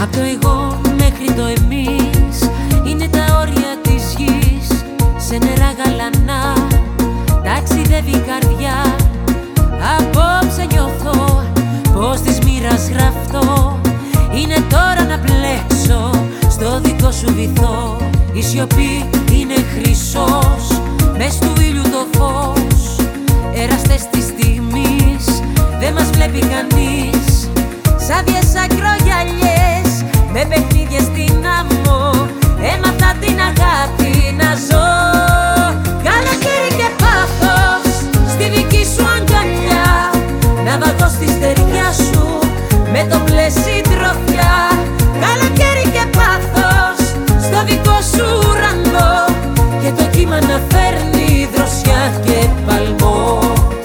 Απ' το εγώ μέχρι το εμείς είναι τα όρια της γης. Σε νερά γαλανά ταξιδεύει η καρδιά. Απόψε νιώθω πως της μοίρας γραφτώ. Είναι τώρα να πλέξω στο δικό σου βυθό. Η σιωπή είναι χρυσός, μες του ήλιου το φως. Εραστές της στιγμής δεν μας βλέπει κανείς. Σάδιες ακρογιαλιές με παιχνίδια στην άμμο. Έμαθα την αγάπη να ζω. Καλοκαίρι και πάθος στη δική σου αγκαλιά. Να βαγώ στη στεριά σου με το πλαίσι τροφιά. Καλοκαίρι και πάθος στο δικό σου ουρανό. Και το κύμα να φέρνει δροσιά και παλμό.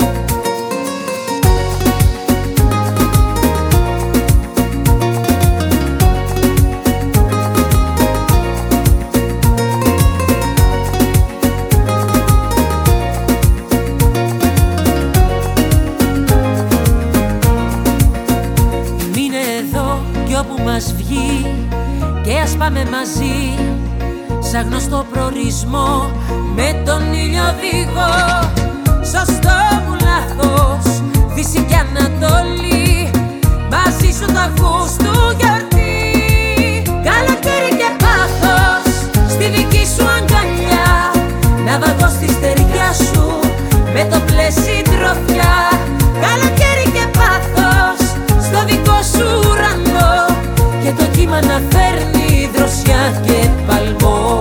Όπου μας βγει και ας πάμε μαζί σαν γνωστό προορισμό με τον ήλιο οδηγό. Σωστό μου λάθος, Δύση και Ανατολή, μαζί σου το ακούς του γιορτή. Καλοκαίρι και πάθος στη δική σου αγκαλιά. Να βαγώ στη στεριά σου με το πλαίσι τροφιά. Καλοκαίρι και πάθος στο δικό σου ουρανό. Και το κύμα να φέρνει δροσιά και παλμό.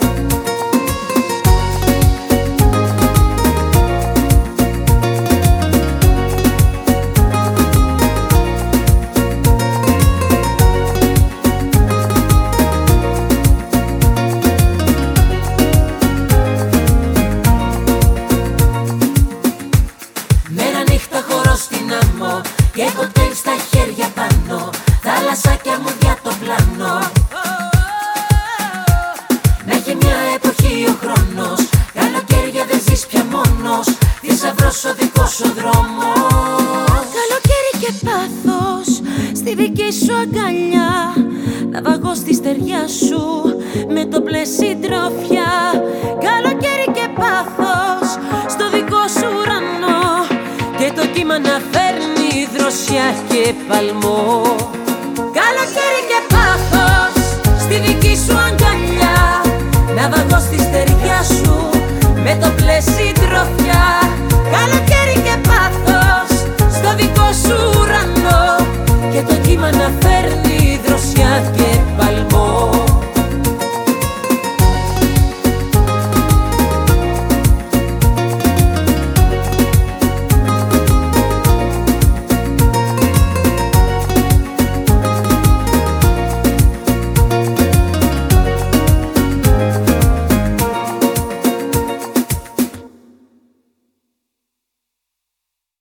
Μέρα νύχτα χορό στην άμμο και κοκτέιλ στα χέρια πάνω. Θάλασσα και αμμουδιά το πλάνο. Να έχει μια εποχή ο χρόνος. Καλοκαίρια δεν ζεις πια μόνος. Θησαυρός ο δικός σου δρόμος. Καλοκαίρι και πάθος στη δική σου αγκαλιά. Να βαγώ στη στεριά σου με το πλαίσι τροφιά. Καλοκαίρι και πάθος στο δικό σου ουρανό. Και το κύμα να φέρνει δροσιά και παλμό. Καλοκαίρι και πάθος στη δική σου αγκαλιά. Να βαγώ στη στεριά σου με το πλαίσι τροφιά.